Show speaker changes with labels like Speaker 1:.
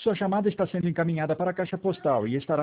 Speaker 1: Sua chamada está sendo encaminhada para a caixa postal e estará